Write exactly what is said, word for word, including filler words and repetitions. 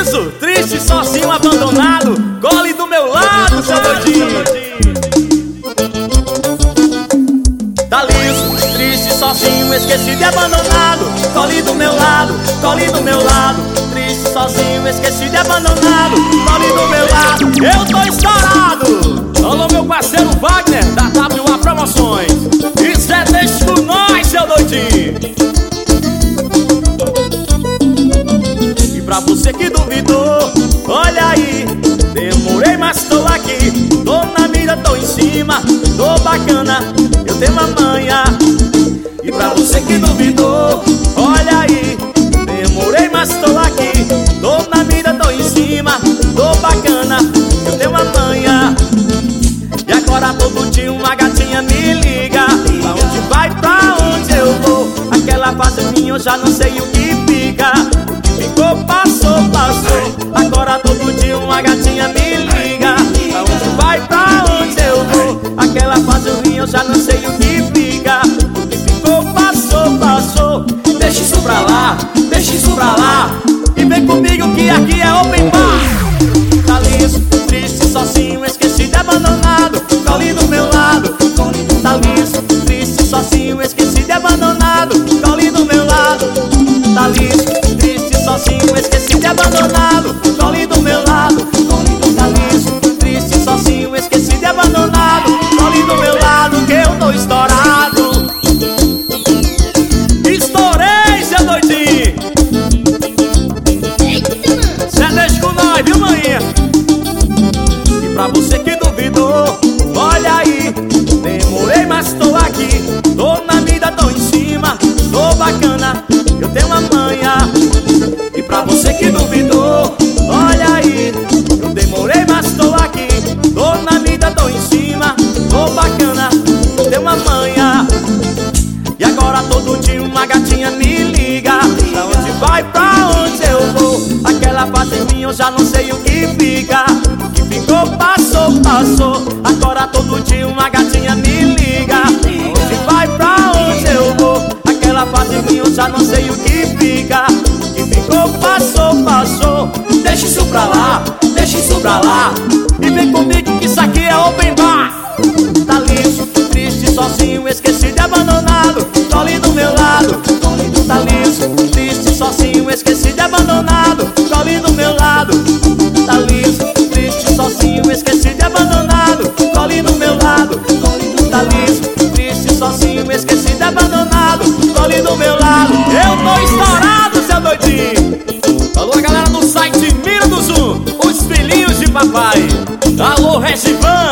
liso, triste, sozinho, abandonado, cole do meu lado, seu doidinho. Tá liso, triste, sozinho, esquecido e abandonado, cole do meu lado, cole do meu lado. Triste, sozinho, esquecido e abandonado, cole do meu lado. Eu tô estourado. Alô, meu parceiro Wagner, da W A Promoções. Isso é deixa com nós, seu doidinho. E pra você que duvidou, olha aí, demorei, mas tô aqui. Tô na mira, tô em cima, tô bacana, eu tenho uma manha. E pra você que duvidou, olha aí, demorei, mas tô aqui. Tô na mira, tô em cima, tô bacana, eu tenho uma manha. E agora todo dia uma gatinha me liga. Pra onde vai, pra onde eu vou? Aquela fase minha eu já não sei o que fica. O que ficou, passou, passou. Agora todo dia uma gatinha me liga. Pra onde vai, pra onde eu vou? Aquela fase minha eu já não sei o que fica. O que ficou, passou, passou. Deixa isso pra lá, deixa isso pra lá. E vem comigo que aqui é open bar. Tá liso, triste, sozinho, esquecido e abandonado, cole do meu lado. Tá liso, triste, sozinho, esquecido e abandonado, cole do meu lado. Tá liso, triste, sozinho, esquecido e abandonado, cole do meu lado. Tá liso, triste, sozinho, esquecido e abandonado, cole do meu lado, que eu tô estourado. Estourei, seu doidinho. Cê deixa com nós, viu, maninha? E pra você que duvidou, olha aí, demorei, mas tô aqui. Tô na vida, tô em cima, tô bacana, eu tenho uma manha. E pra você que duvidou, olha aí, eu demorei, mas tô aqui. Tô na vida, tô em cima, tô bacana, eu tenho uma manha. E agora todo dia uma gatinha me liga. Pra onde vai, pra onde eu vou? Aquela fase minha eu já não sei o que fica. O que ficou, passou, passou. Agora todo dia uma gatinha me liga. Pra onde vai, pra onde eu vou? Aquela fase minha eu já não sei o que fica. O que ficou, passou, passou. Deixa isso pra lá, deixa isso pra lá. E vem comigo que isso aqui é open bar. Tá liso, triste, sozinho, esquecido e abandonado, cole do meu lado. Tá liso, triste, sozinho, esquecido e abandonado, cole do meu lado. Tá liso, triste, sozinho, esquecido e abandonado, cole do meu lado. Tá liso, triste, sozinho, esquecido e abandonado, cole do meu lado. Eu tô estourado, seu doidinho. Alô, a galera do site Mira do Zoom, os filhinhos de papai. Alô, Regivan.